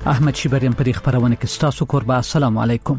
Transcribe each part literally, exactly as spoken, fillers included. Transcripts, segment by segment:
احمد شیبریم په دې خبرونه کې ستاسو قربا. السلام علیکم.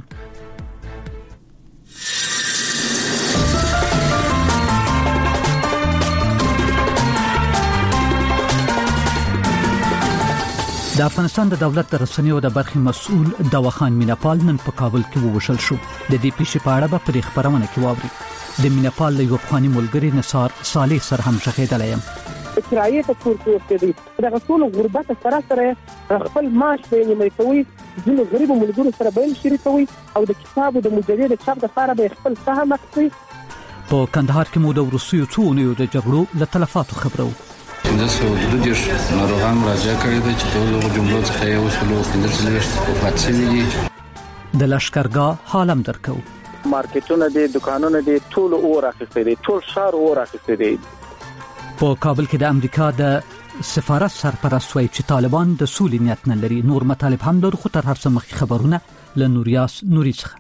د افغانستان د دولت د رسنیو د برخې مسؤل دواخان میناپال نن په کابل کې ووشل شو. د دې پیښې په اړه په دې خبرونه کې واوري. د میناپال له یو پخواني ملګری نثار صالح سره هم شهیدلی یم. اسرائیل ته پورته کېدی د غسول غربت سره سره خپل معاش به نیمه کوي، ځینې غریب ملګرو سره به شریکوي او د کتابو د مجلې د چاپ لپاره به خپل سهم اخلي. په کندهار کې مو د روسیو څو اونیو د جګړو له تلفاتو خبرو. پنځه سوه دوه دېرش ناروغان مراجعه کړې ده چې ټول دغه جملو څخه یو سلو پنځه څلوېښت وفات شوي دي. د لښکرګاه حال هم درکو. مارکیټونه دي، دکانونه دي، ټول اور اخیستی دي، ټول ښار اور اخیستی دي. په کابل کې د امریکا د سفارت سرپرست وایي چې طالبان د سولې نیت نه لري. نور مطالب هم لري، خو تر هر څه مخکې خبرونه له نوریاس نوري څخه.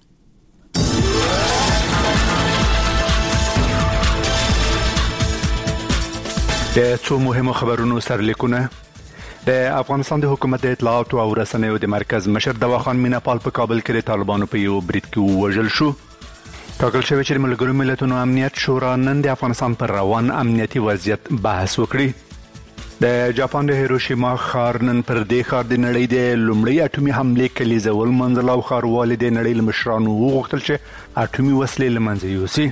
د څو مهمو خبرونو سرلیکونه. د افغانستان د حکومت د اطلاعات او رسنیو د مرکز مشر دواخان میناپال په کابل کې د طالبانو په یو برید کې ووژل شو. ټاکل شوی چې د ملګرو ملتونو امنیت شورا نن د افغانستان پر روان امنیتي وضعیت بحث وکړي. د جاپان د هیروشیما ښار نن پر دې ښار د نړۍ د لومړۍ اټومي حملې کلیزه ولمنځل او ښاروالي د نړۍ له مشرانو وغوښتل چې اټومي وسلې له منځه یوسي.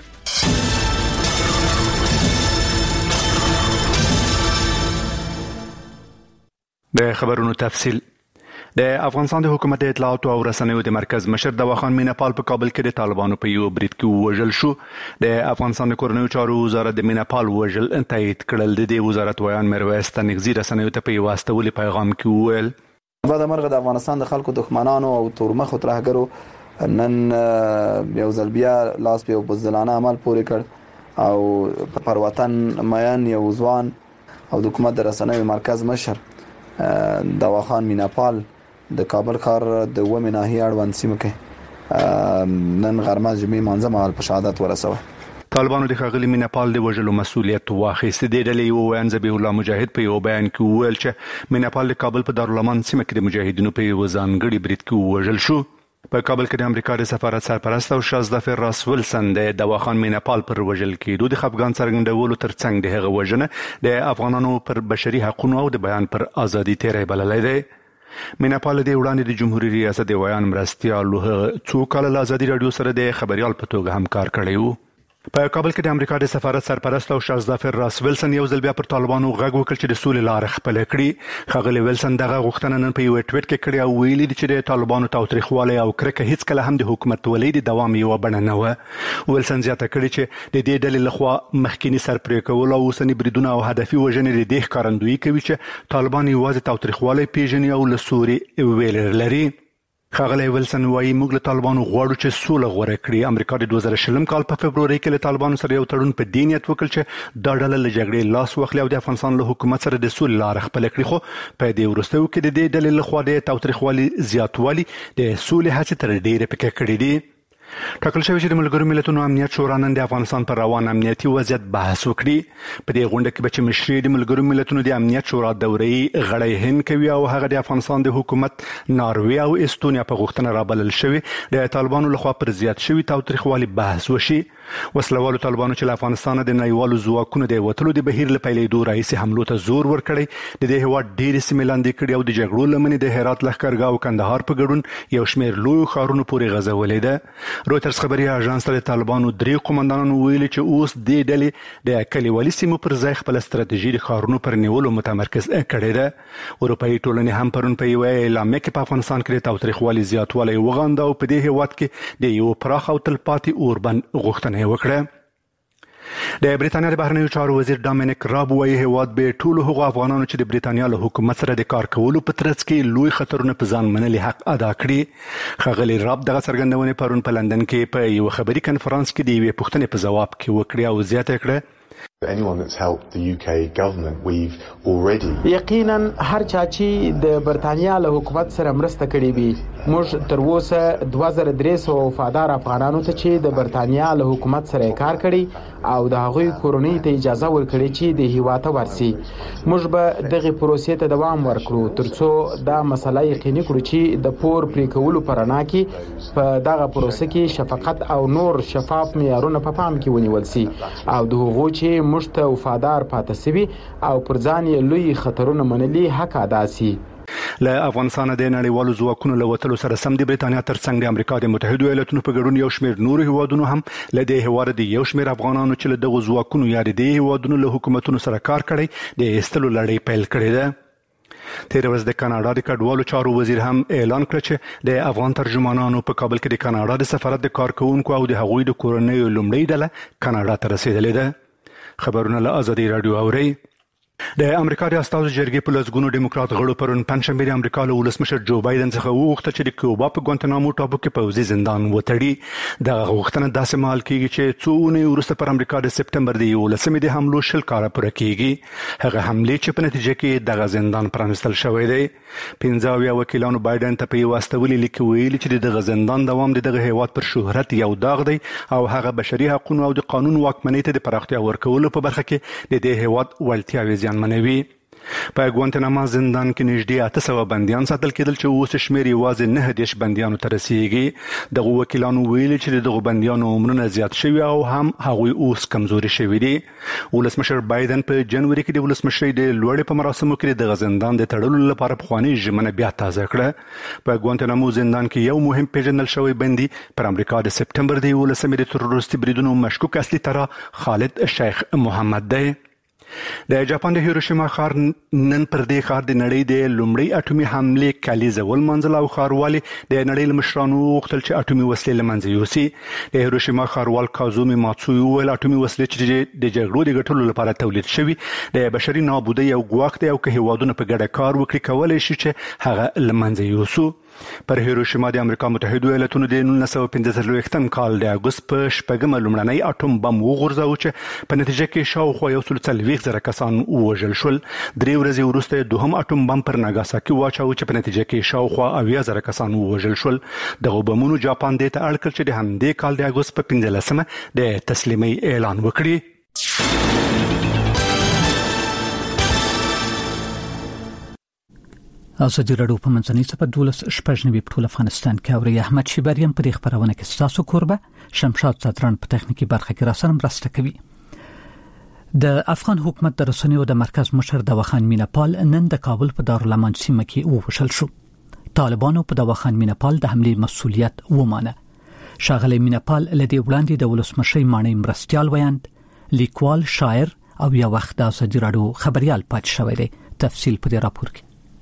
د خبرونو تفصیل. د افغانستان د حکومت د اطلاعات او رسنیو د مرکز مشر دواخان میناپال په کابل کې د طالبانو په یو برید کې ووژل شو. د افغانستان د کورنیو چارو وزارت د میناپال وژل تایید کړل. د دې وزارت ویان میرویس تنګزي رسنیو ته په یو واستولي پیغام کې وویل: بعد مرغه د افغانستان د خلکو دښمنانو او تورمخو ترهګرو نن یو ځل بیا لاس په بزدلانه عمل پورې کړ او پر وطن مین یو ځوان او د حکومت د رسنیو مرکز مشر دواخان میناپال د کابل ښار د ومې ناحیې اړوند سیمه کې نن غرمه جمعې مانځه مهال په شهادت ورسوه. طالبانو د ښاغلي میناپال د وژلو مسؤلیت واخیست. د ډلې یو ویان ذبیح الله مجاهد په یو بیان کې وویل چې میناپال د کابل په دارالامان سیمه کې د مجاهدینو په یو ځانګړي برید کې ووژل شو. په کابل کې د امریکا د سفارت سرپرست او شازده راس ولسن د دواخان میناپال پر وژل کېدو د خفګان څرګندولو ترڅنګ د هغه وژنه د افغانانو پر بشري حقوقو او د بیان پر ازادي تیری بللی دی. میناپال د وړاندې د جمهوریت ریاست د ویان مرستیالو څو کال له ازادي رادیو سره د خبريال په توګه همکار کړی وو. په کابل کې د امریکا د سفارت سرپرست او شازده راس ولسن یو ځل بیا پر طالبانو غږ وکړ چې د سولې لار خپل کړي. ښاغلي ولسن دغه غوښتنه نن په یو ټویټ کې کړې او ویلي چې د طالبانو تاوتریخوالی او کرکه هیڅ کله هم د حکومت ولې د دوام یو بڼه نه و. ولسن زیاته کړې چې د دې ډلې لخوا مخکینی سرپرې کول او اوسنی بریدونه او هدفي وژنې د دې ښکارندویي کوي چې طالبان یوازې تاوتریخوالی پیژني او له سوري ویلر لري. ښاغلی ولسن وایي موږ له طالبانو غواړو چې سوله غوره کړي. امریکا د دوه زره شلم کال په فبروري کې له طالبانو سره یو تړون په دې نیت وکړ چې دا ډله له جګړې لاس واخلي او د افغانستان له حکومت سره د سولې لاره خپله کړي. خو په دې وروستیو کې د دې ډلې لخوا د تاوتریخوالي زیاتوالي د سولې هڅې تر ډېرې پکې کړې دي. ټاکل شوی چې د ملګرو ملتونو امنیت شورا نن د افغانستان پر روان امنیتي وضعیت بحث وکړي. په دې غونډه کې به چې مشري د ملګرو ملتونو د امنیت شورا دوري غړی هند کوي او هغه د افغانستان د حکومت ناروې او استونیا په غوښتنه رابلل شوی د طالبانو لخوا پر زیات شوی تاوتریخوالي بحث وشي. وسلوالو طالبانو چې له افغانستان د نړیوالو ځواکونو د وتلو د بهیر له پیلېدو راهیسې حملو ته زور ورکړی. د دې هېواد ډېرې سیمې لاندې کړي او د جګړو له امله د هرات لښکرګاه او کندهار په ګډون یو شمېر لویو ښارونو پورې غځولې ده. رویټرز خبري اژانس ته د طالبانو درې قومندانانو ویلي چې اوس دې ډلې د کلیوالي سیمو پر ځای خپله ستراتیژي د ښارونو پر نیولو متمرکز کړې ده. اروپایي ټولنې هم پرون په یوه اعلامیه کې په افغانستان کې د تاوتریخوالي زیاتوالی وغنده او په دې هېواد کې د یو پراخ او تلپاتې اوربند غوښتنه وکړه. د بریتانیا د بهرنیو چارو وزیر ډامینیک راب وایي هېواد به ټولو هغو افغانانو چې د بریتانیا له حکومت سره د کار کولو په ترڅ کې لوی خطرونه په ځان منلي حق ادا کړي. ښاغلي راب دغه څرګندونې پرون په لندن کې په یو خبري کنفرانس کې د یوې پوښتنې په ځواب کې وکړې او زیاته کړه Anyone that's helped the U K government, we've already یقینا هر چا چې د برتانیا له حکومت سره مرسته کړې وي موږ تر اوسه دوه زره درې سوه وفادار افغانانو ته چې د برتانیا له حکومت سره کار کړی او د هغوی کورنۍ ته اجازه ورکړي چې د هیواد ورسي موږ به دغه پروسې ته دوام ورکړو ترڅو دا مسله یقیني کړو چې د پور پرې کولو په رڼا کې په دغه پروسه کې شفقت او نور شفاف معیارونه په پام کې ونیول شي او د هغو چې موږ ته وفادار پاتې شوي او پر ځان یې لوی خطرونه منلي حق ادا شي. له افغانستان د نړیوالو ځواکونو له وتلو سره سم د برتانیا ترڅنګ د امریکا د متحده ایالاتونو په ګډون یو شمېر نور هیوادونو هم له دې هیواد د یو شمېر افغانانو چې له دغو ځواکونو یا د دې هیوادونو له حکومتونو سره کار کړی د ایستلو لړۍ پیل کړې ده. تیر ورځ د کاناډا د کډوالو چارو وزیر هم اعلان کړ چې د افغان ترجمانانو په کابل کې د کاناډا د سفارت د کارکونکو او د هغوی د کورنیو لومړۍ ډله کاناډا ته رسیدلې ده. خبرونه له ازادي رادیو اوري. د امریکا د استازو جرګې په لسګونو ډیموکرات غړو پرون پنځشنبه د امریکا له ولسمشر جو بایدن څخه وغوښتل چې د کیوبا په ګوانتانامو ټاپو کې پوځي زندان وتړي. دغه غوښتنه داسې مهال کېږي چې څو اونۍ وروسته پر امریکا د سپټمبر د یولسمې د حملو شل کاله پوره کېږي. هغه حملې چې په نتیجه کې دغه زندان پرانستل شوی دی. پنځه اویا وکیلانو بایدن ته په یو استولي لیک ویلي چې دغه زندان دوام د دغه هیواد پر شهرت یو داغ دی او هغه بشري حقوقو او د قانون واکمنۍ ته د پراختیا ورکولو په برخه کې د دې هیواد وړتیاوې زیانمنوي. په ګوانتانامو زندان کې نږدې اته سوه بندیان ساتل کېدل چې اوس شمېر یوازې نهه دېرش بندیانو ته رسیږي. دغه وکیلانو ویلي چې دغه بندیانو عمرونه زیات شوي او هم هغوی اوس کمزوري شوي دي. ولسمشر بایدن په جنوري کې د ولسمشرۍ د لوړې په مراسمو کې دغه زندان د تړلو لپاره پخوانۍ ژمنه بیا تازه کړه. په ګوانتانامو زندان کې یو مهم پیژندل شوی بندي پر امریکا د سپټمبر د یولسمې د تروریستي بریدونو مشکوک اصلي طرح خالد شیخ محمد دی. د جاپان د هیروشیما ښار نن پر دې ښار د نړۍ د لومړۍ اټومي حملې کلیزه ولمنځل او ښاروالي د نړۍ له مشرانو وغوښتل چې اټومي وسلې له منځه یوسي. د هیروشیما ښاروال کازومي ماتسوی وویل اټومي وسلې چې د جګړو د ګټلو لپاره تولید شوي د بشري نابودۍ یو ګواښ دی او که هیوادونه په ګډه کار وکړي کولی شي چې هغه له منځه یوسو. پر هیروشیما د امریکا متحده ایالاتونو د نولس سوه پنځه څلوېښتم کال د اګوست په شپږمه لومړنی اټوم بم وغورځاوه چې په نتیجه کې شاوخوا یو سل څلوېښت زره کسان ووژل شول. درې ورځې وروسته دوهم اټوم بم پر ناګاساکي واچاوه چې په نتیجه کې شاوخوا اویا زره کسان ووژل شول. دغه بمونو جاپان دې ته اړ کړ چې د همدې کال د اګوست په پنځلسمه د تسلیمۍ اعلان وکړي. ازادي راډیو په منځنۍ صفحه دولس شپږ نوي په ټول افغانستان کې اوري. احمد شیبریم په دې خبرونه کې ستاسو کوربه، شمشاد صدران په تخنیکی برخه کې راسره مرسته کوي. د افغان حکومت د رسنیو د مرکز مشر دواخان میناپال نن د کابل په دارالامان سیمه کې ووژل شو. طالبانو په دواخان میناپال د حملې مسؤلیت ومانه. شاغلی میناپال لدی وړاندې د ولسمشي مانی مرستيال ویاند لیکوال شاعر او یو وخت د ازادي راډیو خبريال پات شوی دی. تفصیل په دې راپور کې.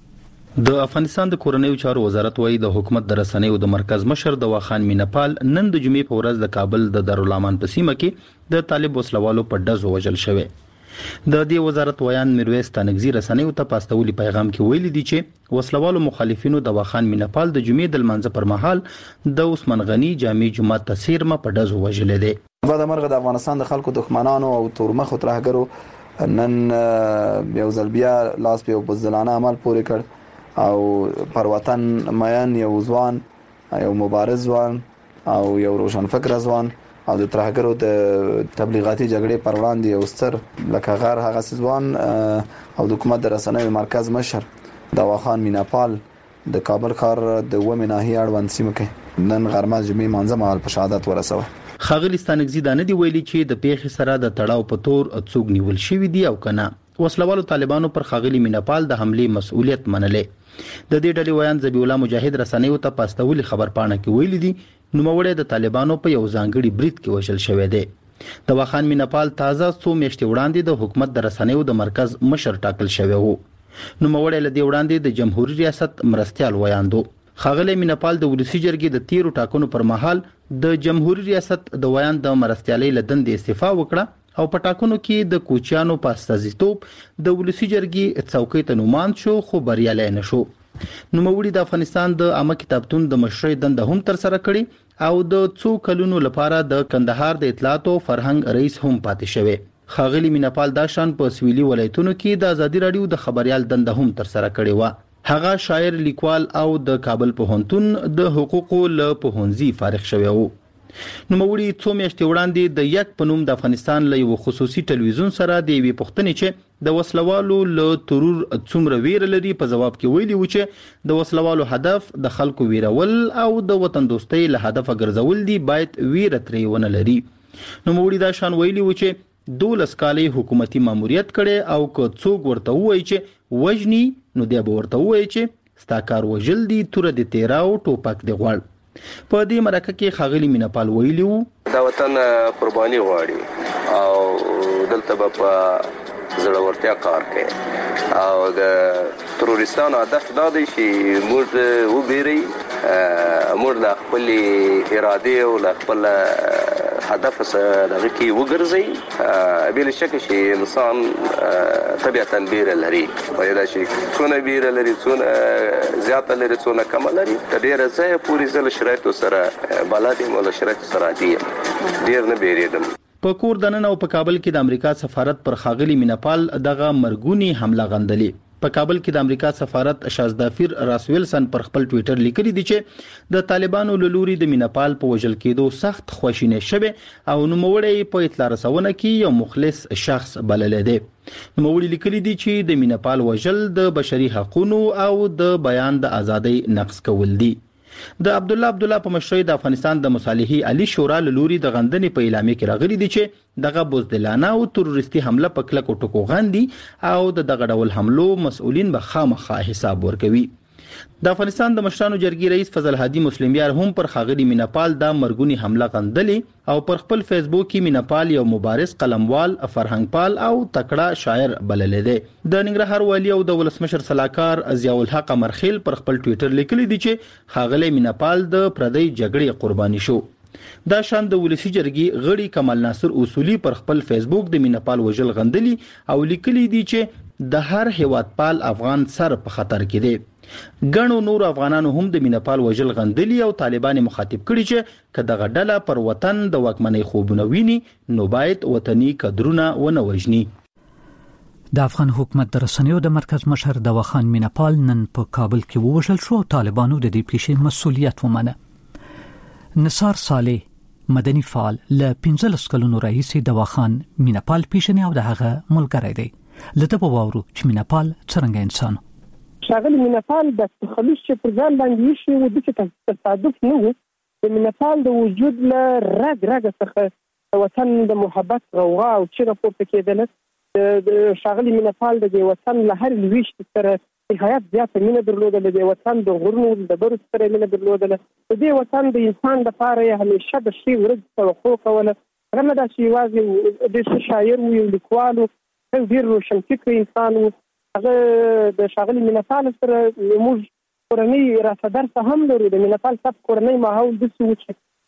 د افغانستان د کورنیو چارو وزارت وایي د حکومت د رسنیو د مرکز مشر دواخان میناپال نن د جمعې په ورځ د کابل د دارالامان په سیمه کې د طالب وسلوالو په ډزو وژل شوی. د دې وزارت ویان میرویس تانګزی رسنیو ته پاستولي پیغام کې ویلي دي چې وسلوالو مخالفینو دواخان میناپال د جمعې د لمانځه پر مهال د عثمان غنی جامع جمعه تسیرمه په ډزو وژل دي. بعد مرغه د افغانستان د خلکو دښمنانو او تورمخ ترهګرو نن یو ځل بیا لاس په بزدلانه عمل پورې کړ او پر وطن میان یو ځوان یو مبارز ځوان او یو روشن فکر ځوان او د ترهګرو د تبلیغاتي جګړې پر وړاندې یو ستر لکه غار هغه ځوان او د حکومت د رسنیو مرکز مشر دواخان میناپال د کابل ښار د ومه ناحیه اړوند سیمه کې نن غرمه جمعې مانځه مهال په شهادت ورسوه. خاغلی ستانګزی دانه دی ویلي چې د پیښې سره د تړاو په تور څوک نیول شوی دی او کنه. وسلوالو طالبانو پر خاغلی میناپال د حملې مسؤلیت منلې. د دې ډلې ویان ذبیح الله مجاهد رسنیو ته پاستولي خبر پاڼه کې ویلي دي نوموړی د طالبانو په یو ځانګړي برید کې وژل شوی دی. دواخان میناپال تازه څو میاشتې وړاندې د حکومت د رسنیو د مرکز مشر ټاکل شوی وو. نوموړی له دې وړاندې د جمهوریت ریاست مرستيال ویاندو. خاغلی میناپال د ولسی جرګې د تیرو ټاکنو پر مهال د جمهوریت ریاست د ویان د مرستيالۍ لدن د استعفا وکړه او په ټاکنو کې د کوچیانو په استازیتوب د ولسی جرګې څوکۍ ته نومان شو خو بریالی نه شو. نوموړي د افغانستان د عامه کتابتون د مشرۍ دنده هم تر سره کړې او د څو کلونو لپاره د کندهار د اطلاعات او فرهنګ رئیس هم پاتې شوی. خاغلی میناپال دا شان په سویلي ولایتونو کې د ازادي رادیو د خبريال دنده هم تر سره کړې و. هغه شاعر، لیکوال او د کابل پوهنتون د حقوقو له پوهنځي فارغ شوی و. نو موري څو میاشتې وړاندې د یک په نوم د افغانستان له یو خصوصي ټلویزیون سره د یوې پوښتنې چې د وسلوالو له ترور څومره ویره لري په جواب کې ویلي و چې د وسلوالو هدف د خلکو ویرول او د وطن دوستۍ له هدفه ګرځول دي، باید ویره ترې ونه لري. نو موري دا شان ویلي و چې دولس کالي حکومتي ماموریت کړي او که څوک ورته وایي چې وجني نو دی به ورته وایي چې ستا کار وژل دي، توره د تیراو ټوپک دی غواړ. په دې مرکه کې خاغلی میناپال ویلي وو دا وطن قرباني غواړي او دلته به په زړورتیا کار کوي او د تروریستانو هدف دا دی چې موږ وبېري، موږ له خپل اراده او له خپل هدف سره کې وګرځي. بل شک چې انسان طبيعتا بیره لري، پیدا شي څونه بیره لري، څونه زیاته لري، څونه کم لري. ډېر ځای پوری ځل شرایط سره بلادي مولا شرایط سره دي ډېر نه بیریدم. په کور دننه او په کابل کې د امریکا سفارت پر خاغلی میناپال دغه مرګونی حمله غندلې. په کابل کې د امریکا سفارت شازدافیر راس ویلسن پر خپل ټوئیټر لیکلي دي چې د طالبانو له لوري د میناپال په وژل کېدو سخت خواشینی شوه او نوموړی په اطلاع رسونه کې یو مخلص شخص بللی دی. نوموړي لیکلي دي چې د میناپال وژل د بشري حقوقو او د بیان د ازادۍ نقض کول دي. د عبد الله عبد الله په مشرۍ د افغانستان د مصالحې علي شورا له لوري د غندنې په اعلامیه کې راغلي دي چې دغه بزدلانه او تروریستي حمله په کلکو ټکو غندي او د دغه ډول حملو مسؤلین به خامخا حساب ورکوي. د افغانستان د مشرانو جرګې رئیس فضل هادي مسلم یار هم پر خاغلی میناپال د مرګونی حمله غندلې او پر خپل فیسبوک کې میناپال یو مبارز قلموال، فرهنګ پال او تکړه شاعر بللی دی. د ننګرهار والی او د ولسمشر صلاحکار ضیاء الحق امرخیل پر خپل ټوئیټر لیکلی دی چې خاغلی میناپال د پردی جګړې قرباني شو. دا شان د ولسی جرګې غړي کمال ناصر اصولی پر خپل فیسبوک د میناپال وژل غندلی او لیکلی دی چې د هر هیوادپال افغان سر په خطر کې دی. ګڼو نور افغانانو هم د میناپال وژل غندلی او طالبان مخاطب کړي چې که دغه ډله پر وطن د واکمنۍ خوبونه ویني نو باید وطني قدرونه ونه وژني. د افغان حکومت د رسنیو د مرکز مشر دوا خان میناپال نن په کابل کې ووژل شو او طالبانو د دې پیښې مسؤلیت ومنه. نثار صالح مدني فعال له پنځلس کلونو راهیسې دوا خان میناپال پیژني او د هغه ملګری دی. لته په واورو چې میناپال څنګه انسان شاغلی میناپال د تخلص چې پر ځان باندې شي و د تصادف نه و. د میناپال د وجود له رګ رګ څخه وطن د محبت غوغا او چیغه پورته کېدله. د شاغلی میناپال د وطن له هر لويشت سره حیات زیاته مینه درلودله، د وطن د غرونو د برو سره مینه درلودله. د دې وطن د انسان لپاره یې همیشه د شي ورځ توقع کوله. هغه نه دا چې یوازې د شاعر و، یو لیکوال و، ډېر روشنفکر انسان و. هغه د شاغلی میناپال سره موږ کورنۍ راسدر څه هم لرو. د میناپال صاحب کورنۍ ماحول داسې و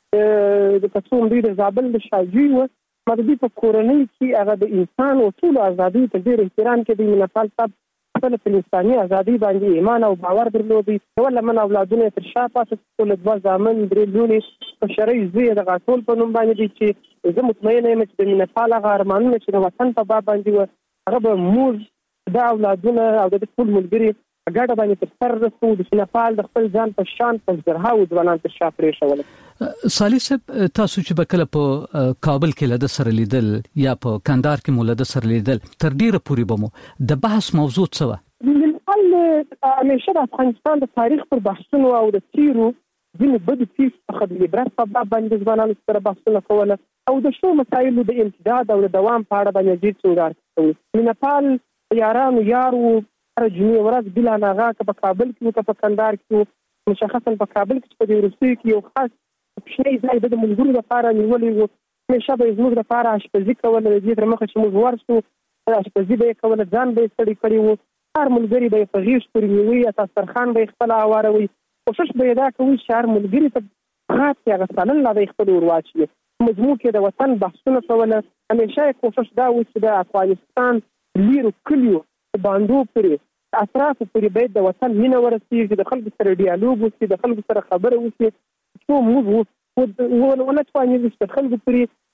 چې د کڅوم دوی د زابل د شاجوی و، ما د دوی په کورنۍ کې هغه د انسان او ټولو ازادۍ ته ډېر احترام کوي. میناپال صاحب خپل په انساني ازادۍ باندې ایمان او باور درلودی. یو لمن اولادونه تر شا پاتې ټول دوه زامن درې لونې په شرعي زوی د غاټول په نوم باندې دي چې زه مطمئنه یم چې د میناپال هغه ارمانونه چې د وطن په باب باندې و هغه به موږ دا اولادونه او د ټول ملګري ګډه باندې تر سر رسو. د میناپال د خپل ځان په شان په زرهاو ځوانان تر شا پرېښول. صالح صاحب، تاسو چې به کله په کابل کې له سره لیدل یا په کندهار کې مو له سره لیدل تر ډیره پورې به مو د بحث موضوع څه وه؟ میناپال همیشه د افغانستان د تاریخ پر بحثونو او د تیرو ځینې بدو پیښو څخه د عبرت په باب باندې ځوانانو سره بحثونه کوله او د شو مسایلو د امتداد او د دوام په اړه باندې ډېر څه کوي. میناپال یارانو یارو هر جمعې ورځ بلا ناغه که په کابل کې که په کندهار کې مشخصا په کابل کې په دې وروستیو کې یو خاص کوچنی ځای د ملګرو لپاره نیولی و. همیشه به یې زموږ لپاره اشپزي کوله. د دې تر مخه چې موږ ورسو اشپزي به یې کوله، ځان به یې ستړي کړي وو. هر ملګري به یې په غېږ پورې نیوي یا دسترخوان به یې خپله هواروي. کوشش به یې دا کوي چې هر ملګري ته غات کې هغه سالن لا به یې خپل ور واچوي. مجموع کې د وطن بحثونه کوله. همیشه یې کوشش دا و چې د افغانستان لیرو کلیو باندو پورې اطرافو پورې باید د وطن مینه ورسېږي، د خلکو سره ډیالوګ وشي، د خلکو سره خبره وشي، څو موږ ونه توانېږو چې د خلکو پورې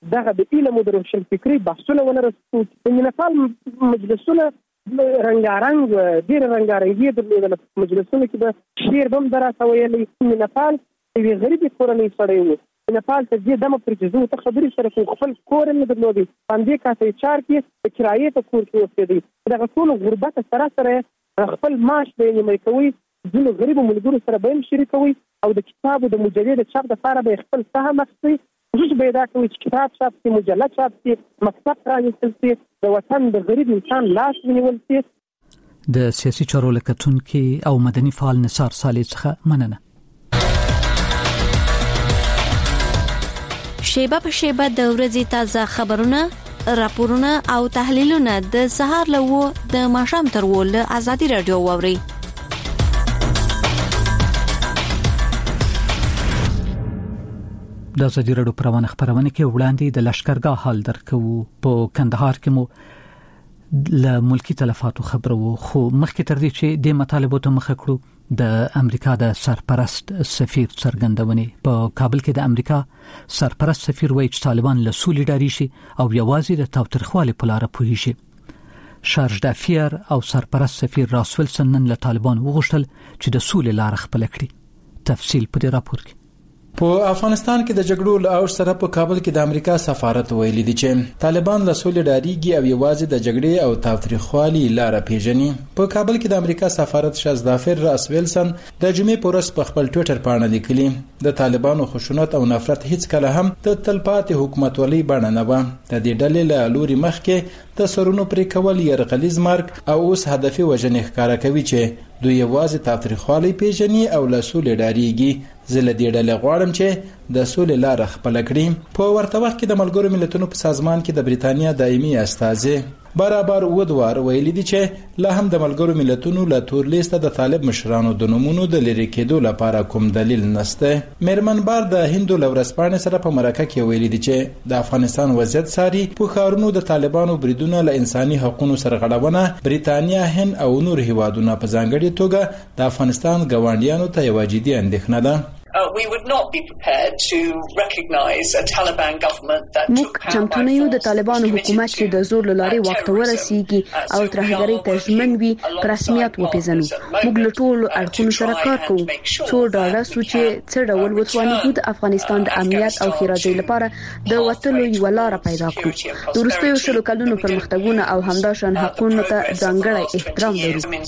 دغه د علم او د روشنفکرۍ بحثونه ونه رسو. د نیپال مجلسونه رنګارنګ ډېر رنګارنګي درلودل. مجلسونه کې د شعر هم درته ویلي. نیپال یو غریب کورنۍ سړی و. نیپال ته دې دمه پر جزو ته خبرې سره کوم خپل کور نه درلودي. باندې کاسې چار کې د کرایې په کور کې اوسېدي. دغه ټول غربت سره سره خپل معاش به یې کوي. ځینو غریبو ملګرو سره به هم شریکوي او د کتاب او د مجلې د چاپ لپاره به خپل سهم اخلي. خصوص به دا کوي چې کتاب چاپ شي، مجله چاپ شي، مکتب پرانیستل شي، د وطن د غریب انسان لاس ونیول شي. د سیاسي چارو لکتونکي او مدني فعال نثار صالح څخه مننه. شیبه په شیبه د ورځې تازه خبرونه، راپورونه او تحلیلونه د سهار لوو د ماښام تر ول ازادي رادیو ووري. د ازادي رادیو پروانه خبرونه کې وړاندې د لشکرګاه حال درکو. په کندهار کې مو له ملکی تلفاتو خبرو، خو مخکې تر دې چې د مطالبو ته مخ کړو د امریکا د سرپرست سفیر څرګندونې. په کابل کې د امریکا سرپرست سفیر وایي چې طالبان له سولې ډاري شي او یوازې د تاوتریخوالي په لار پوهیږي شي. شارج دافیر او سرپرست سفیر راس ویلسن نن له طالبان وغوښتل چې د سولې لار خپل کړي. تفصیل په دې راپور کې. په افغانستان کې د جګړو له اوج سره په کابل کې د امریکا سفارت ویلي دی چې طالبان له سولې ډاریږي او یوازې د جګړې او تاوتریخوالي لار پیژني. په کابل کې د امریکا سفارت شارج دافیر راس ویلسن د جمعې په ورځ په خپل ټوئیټر باندې لیکلي د طالبانو خشونت او نفرت هیڅ کله هم د تلپاتې حکومتولۍ بڼه نه و. د دې ډلې له لوري مخکې د سرونو پرې کول یرغلیز مرګ او اوس هدفي وژنې ښکارا کوي چې دوی یوازې تاوتریخوالي پیژني او له سولې ډاریږي. زه له دې ډلې غواړم چې د سولې لار خپل کړي. په ورته وخت کې د ملګرو ملتونو په سازمان کې د بریتانیا دایمي استازي برابر ودوار ویلي دي چې لا هم د ملګرو ملتونو له تور لیسته د طالب مشرانو د نومونو د لری کېدو لپاره کوم دلیل نشته. میرمنبار د هندو لورسپانې سره په مرکه کې ویلي دي چې د افغانستان وضعیت ساري په خارونو د طالبانو بریدونه له انساني حقوقو سره غړونه بریتانیا، هند او نور هیوادونو په ځانګړي توګه د افغانستان ګاونډیانو ته یو جدي اندېښنه ده. Uh, we would not be prepared to recognize a Taliban government that موږ چمتو نه یو د طالبانو حکومت چې د زور لاري وخت ورسیږي او ترهګرۍ ته ژمن وي په رسمیت وپیژنو. موږ له ټولو اړخونو سره کار کوو څو ډاډه سو چې څه ډول وتوانیږو د افغانستان د امنیت او ښېرازۍ لپاره د وټلو یو لار پیدا کړو. د وروستیو شلو کلونو پرمختګونه او همداشان حقوقو ته ځانګړی احترام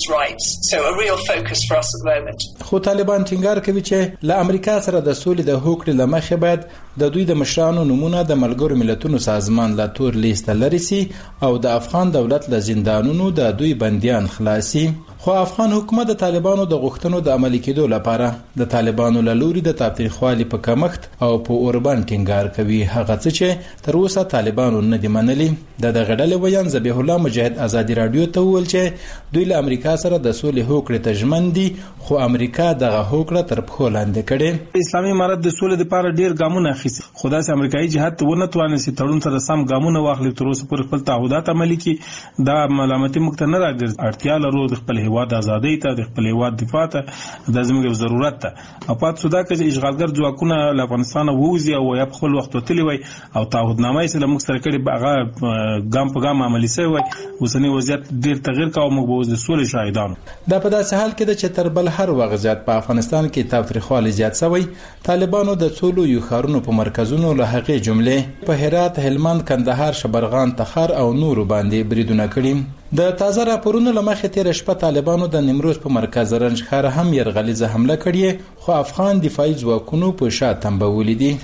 لرو. خو طالبان ټینګار کوي چې له امریکا سره د سولې د هوکړې لمخې باید د دوی د مشرانو نمونه د ملګرو ملتونو سازمان لا تور لیست لري سي او د افغان دولت له زندانونو د دوی بنديان خلاصي. خو افغان حکومت د طالبانو د غوښتنو د عملي کېدو لپاره د طالبانو له لوري د تاوتریخوالي په کمښت او په اوربان ټینګار کوي. هغه څه چې تر اوسه طالبانو نه دی منلي. د دغه ډلې ویان ذبیح الله مجاهد ازادي رادیو ته وویل چې دوی له امریکا سره د سولې هوکړې ته ژمن دي، خو امریکا دغه هوکړه تر پښو لاندې کړي. اسلامي امارت د سولې لپاره ډیر ګامونه اخیستي، خو داسې امریکایي جهاد ته ونه تواني چې تړون سره سم ګامونه واخلي تر اوسه پر خپل تعهدات عملي کړي. دا ملامتي موږ ته نه راګرځي. اړتیا لرو د خپل هیواد ازادۍ ته، د خپل هیواد دفاع ته، د زموږ ضرورت ته. او پات سودا کې اشغالګر ځواکونه له افغانستان ووزي او یا په خپل وخت وتلی وي او تعهدنامه یې سره موږ سره کړي هغه ګام په ګام عملي شوی وي. اوسنی وضعیت ډیر تغیر کاوه. موږ به د سولې شاهدانو. دا په داسې حال کې چې تر بل هر وخت زیات په افغانستان کې تاوتریخوالي زیات شوی. طالبانو د څولو یو خارونو په مرکزونو له هغې جملې په هرات، هلمند، کندهار، شبرغان، تخار او نورو باندې بریدونه کړي. د تازه راپورونو لمخې تیر شپه طالبانو د نیمروز په مرکز رنج ښار هم یرغلیزه حمله کړې، خو افغان دفاعي ځواکونو په شا تنبولې دي.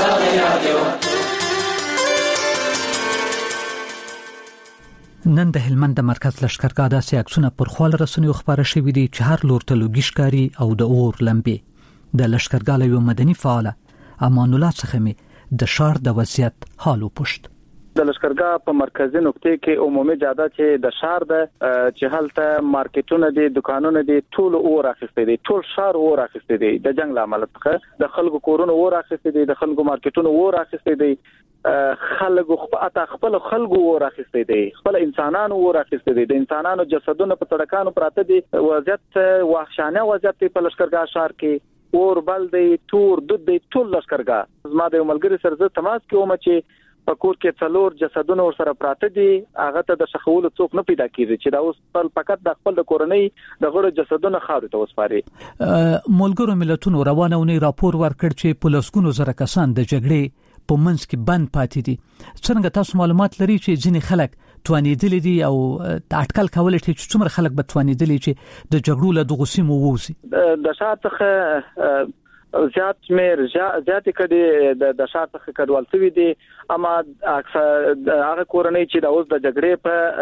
نن د هلمند د مرکز لشکرګاه داسې عکسونه پر خپل رسنیو خبره شوې دي چې هر لور ته لوګیشکاري او د اور لمبې. د لشکرګاه یو مدني فعال امان الله څخه می د شهر د وضعیت حال وپوښت. د لشکرګاه په مرکزي نقطې کې عمومي جاده چې د شهر د چې هلته مارکیټونه دي، دکانونه دي، ټول اور اخیستي دي، ټول شهر اور اخیستي دي. د جنگ لامل څخه د خلکو کورونه اور اخیستي دي، د خلکو مارکیټونه اور اخیستي دي، خلکو خپل خپل خلکو اور اخیستي دي، خپل انسانانو اور اخیستي دي، د انسانانو جسدونه په سړکانو پراته دي. وضعیت وحشانه وضعیت په لشکرګاه شهر کې اور بل دی، تور دود دی، ټول لشکرګاه. زما د ملګری سره زه تماس کوم چې په کور کې څلور جسدونه ور سره پراته دي هغه ته د شخول څوک نه پیدا کیږي چې دا اوس خپل فقط د خپل د کورنۍ د غړو جسدونه خاورې ته وسپاري. ملګرو ملتونو روانه ونی راپور ورکړ چې په لسګونو زره کسان د جګړې په منځ کې بند پاتې دي. څنګه تاسو معلومات لري چې ځینې خلک توانیدل دي او اټکل کول چې څومره خلک به توانیدل چې د جګړو له دغه سیمو ووزي؟ د شاته زیات مېر زیات کډي د شاته کډوال سوي دي اما هغه کورنۍ چې د اوس د جګړې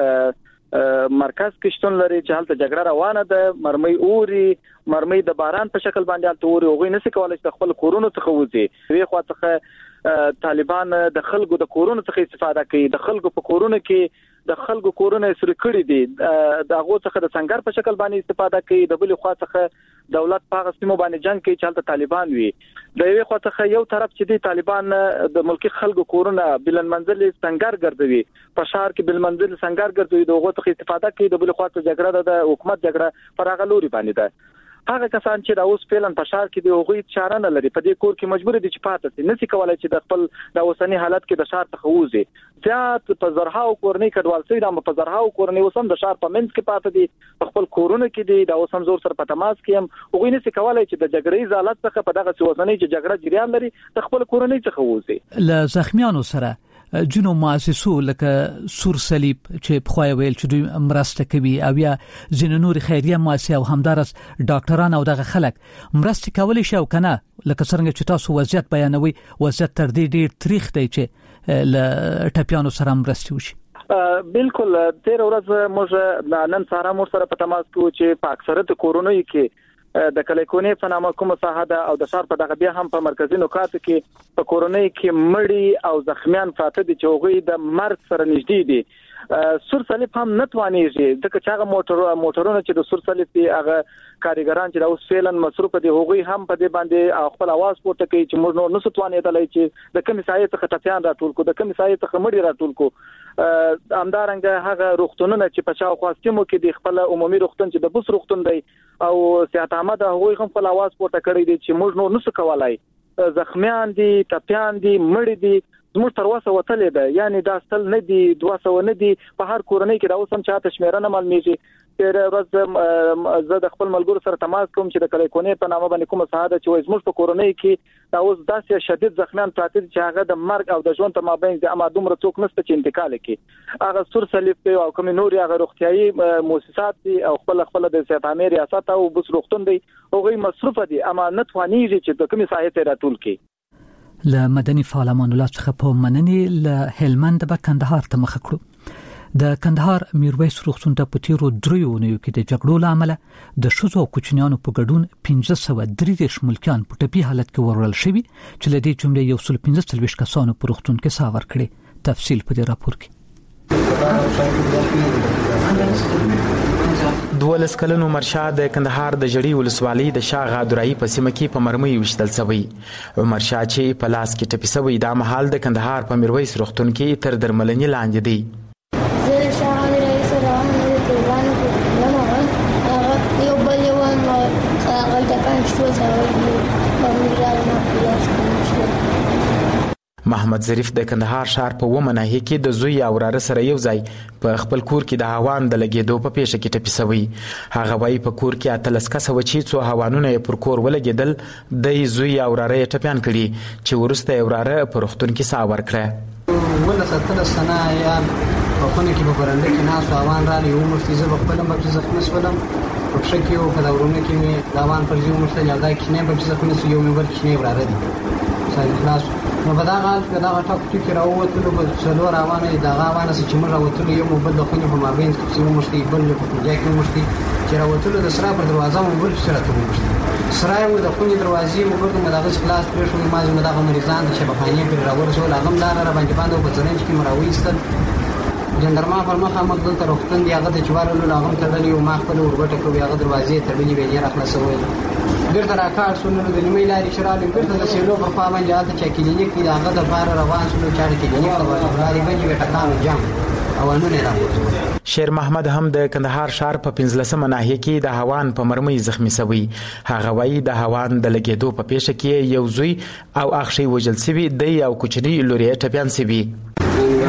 په مرکز کې شتون لري چې حالت جګړه روانه ده مرمۍ اوري مرمۍ د باران په شکل باندې حالت اوري او غوښنه نشي کولای چې خپل کورونو څخه وځي. وی خو څخه طالبان د خلکو د کورونو څخه استفاده کوي د خلکو په کورونو کې د خلکو کورونه سره کړی دي د هغه څخه د څنګه په شکل باندې استفاده کوي د بل خوا څخه دولت په غسمو باندې جنگ کوي چې حالت طالبان وي د یو خوا څخه یو طرف چې دي طالبان د ملکی خلکو کورونه بلن منزل څنګه ګرځوي په شهر کې بل منزل څنګه ګرځوي دغه څخه استفاده کوي د بل خوا څخه جګړه د حکومت جګړه پر هغه لوري باندې ده. هغه کسان چې د اوس فعلا په شهر کې دی هغه چاره نه لري په دې کور کې مجبور دي چې پاتې شي نسی کولای چې د خپل د اوسنی حالت کې د شهر څخه وځي زیات په زرهاو کورنۍ کډوال سي د په زرهاو کورنۍ وسم د شهر په منځ کې پاتې دي خپل کورونه کې دي د اوسم زور سره په تماس کې هم هغه نسی کولای چې د جګړې زالت څخه په دغه اوسنۍ چې جګړه جریان لري د خپل کورنۍ څخه وځي. ل زخمیانو سره جنو مؤسسو لکه سور صلیب چې په خوای ویل چې دوی مرسته کوي او یا ځینې نور خیریه مؤسسې او همدارس ډاکټران او دغه خلک مرسته کولی شي او کنه لکه څنګه چې تاسو وضعیت بیانوي وضعیت تر دې ډیر تاریخ دی چې ل ټپیانو سره مرسته وشي. بالکل تیر ورځ موږ نن سهار مور سره په تماس کې چې په اکثریت کورونو کې د کلیکونې په نامه کومه ساحه ده او د شهر په دغه بیا هم په مرکزي نقاط کې په کورونۍ کې مړی او زخمیان پراته دي چې هغه د مرګ سره نږدې دي. سور صلیب هم نتوانیږي ځکه چې هغه موټر موټرونه چې د سور صلیب دی هغه کاریګران چې د اوس فعلن مصروف دي هغه هم په دې باندې خپل आवाज پورته کوي چې موږ نو نسو توانېدلای چې د کمی سایه څخه ټپیان راتول کو د کمی سایه څخه مړی راتول کو امدارنګ هغه روغتونونه چې په چاو خواستمو کې د خپل عمومي روغتون چې د بوس روغتون دی او سیاحت احمد هغه هم خپل आवाज پورته کړی دی چې موږ نو نسو کولای زخمیان دي ټپیان دي مړی دي زموږ تر وسه وتلې ده یعنی دا ستل نه دي دوه سو نه دي په هر کورنۍ کې دا اوس هم چاته شمیرنه معلومیږي. تیر ورځ زه د خپل ملګرو سره تماس کوم چې د کلیکونې په نامه باندې کومه ساحه چې وای زموږ په کورنۍ کې دا اوس داسې شدید زخمیان پراته دي چې هغه د مرګ او د ژوند تر مابین د اما دومره څوک نشته چې انتقال کړي هغه سور صلیب او کوم نور هغه روغتيایي مؤسسات دي او خپل خپل د سیاحت امیر ریاست او بس روغتون دي هغه مصروف دي اما نتوانیږي چې د کومه ساحه ته راتول کړي. ل مدني فعالمان الله څخه په مننې ل هلمند به کندهار ته مخ کړو. د کندهار میرویس روغتون ته په تیرو دریو اونیو کې د جګړو لامل د شوزو او کوچنیانو په ګډون پنځه سوه درې دیرش ملکیان په ټپي حالت کې ورول شوي چې له دې جملې یو سل پنځه څلوېښت کسانو په روغتون کې ساه ورکړې. تفصیل په دې راپور کې. دولس کلنو مرشاه د کندهار د جړی ولسوالۍ د شاغا درای په سیمه کې په مرمۍ وشتل شوی. عمر شاه چې په لاس کې ټپي شوی د مهال د کندهار په میرویس روغتون کې تر درملنې لاندې دی. زه شاغا درای سره هم د تهران په لمه هغه یو بل یو هغه د پنځه سوه په میرانو کې محمد ظریف د کندهار شهر په ومناهي کې د زوی او وراره سره یو ځای په خپل کور کې د هوان د لګېدو په پیښه کې ټپي شوی. هغه وايي په کور کې اتلس کسه و چې څو هوانونه پر کور ولګېدل د زوی او وراره ټپيان کړي چې ورسته وراره په روغتون کې ساه ورکړه. ولا ستل سنه یا په خونه کې په برنده کې ناس هوان را لیو مفتیزه په خپل مکه زخم سولم په شکه او په دورونه کې می هوان پر یو مشته یاده کې نه په زخم سو یو مې ور کې نه وراره دي سای خلاص نو په دا حال کې دا ټاک ټکی راووتلو په څلور روانه دا روانه چې موږ راوتلو یو مبل د خونې په مابین کې چې مشتي بل په ځای کې مشتي چې راوتلو د سره پر دروازه مو بل سره ته مشتي سره یو د خونې دروازې مو ورته مداغس خلاص پرې شو ما زما دغه مریضان چې په خانې پر راورسول هغه دار را باندې باندې په ځرنج کې مراويستل جندرما پر مخه مخدل تر وختن دی هغه د چوارلو هغه تړلی او ما خپل وربټه کوي هغه دروازې تړلې ویلې را خلاصوي بیرته راکار شو نو د نیمه لارې شرالې بیرته د سیلو په خوا باندې حالت چې کلینیک کې هغه د بار روان شو چې کلینیک ته ورغلي باندې وټکانو جام او نو نه راوځي. شیر محمد هم د کندهار شهر په پنځلسمه ناحیه کې د هوان په مرمۍ زخمی شوی. هغه وايي د هوان د لګېدو په پیښه کې یو زوی او اخشي وجل شوی دی او کوچنی لوري ټپيان شوی.